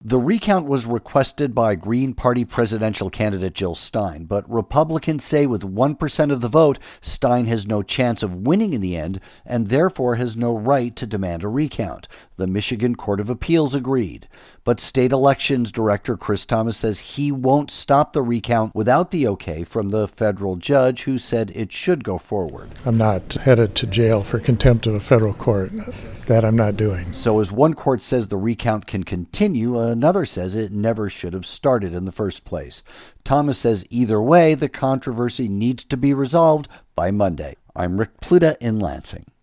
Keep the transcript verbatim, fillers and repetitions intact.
The recount was requested by Green Party presidential candidate Jill Stein, but Republicans say with one percent of the vote, Stein has no chance of winning in the end and therefore has no right to demand a recount. The Michigan Court of Appeals agreed. But state elections director Chris Thomas says he won't stop the recount without the okay from the federal judge who said it should go forward. I'm not headed to jail for contempt of a federal court. That I'm not doing. So as one court says the recount can continue, another says it never should have started in the first place. Thomas says either way, the controversy needs to be resolved by Monday. I'm Rick Pluta in Lansing.